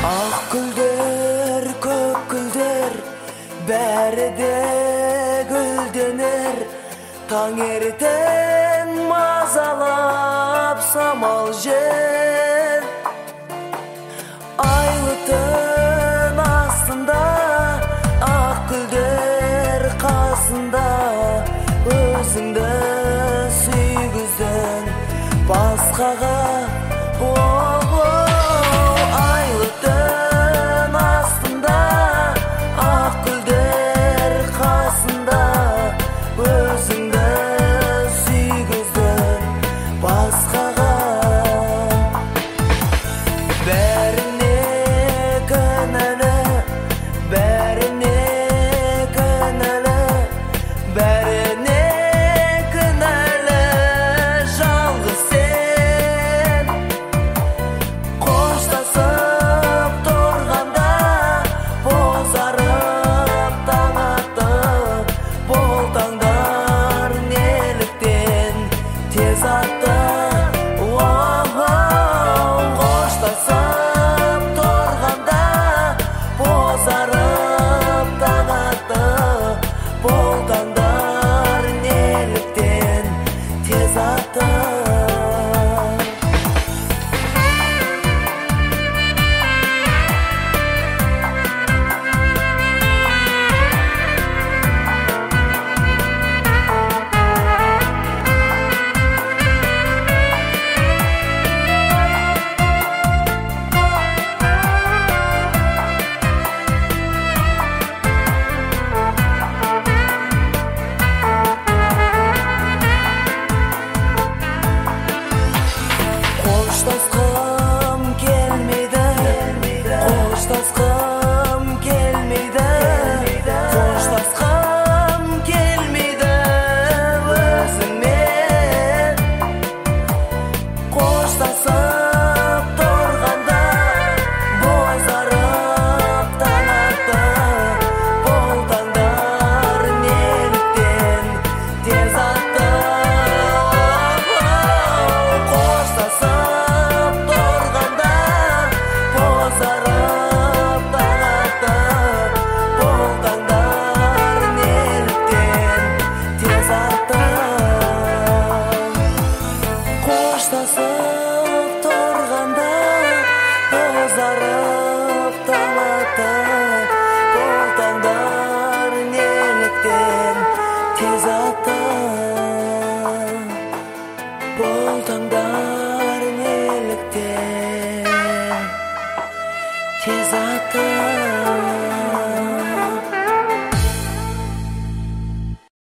Ақ гүлдер, көк гүлдер, бәрі де гүлденер. Таңертең мазалап самал жел. Айлы түн астында, ақ гүлдер қасында. Өзіңді сүйгізден басқаға. Айлы түн астында, ақ гүлдер қасында. Өзіңді сүйгізден басқаға. Бәріне кінәлі, бәріне кінәлі, бәріне кінәлі жалғыз сен. Қоштасып тұрғанда бозарып таң атты. Бұл таңдар неліктен тез атты. Қоштасып тұрғанда бозарып таң атты. Бұл таңдар неліктен тез атты. Қоштасқым келмейді, қоштасқым келмейді, қоштасқым келмейді өзіңмен. Қоштасып тұрғанда бозарып таң атты. Бұл таңдар неліктен тез атты. Қоштасып тұрғанда бозарып таң атты. Бұл таңдар неліктен тез атты. Бұл таңдар неліктен тез атты.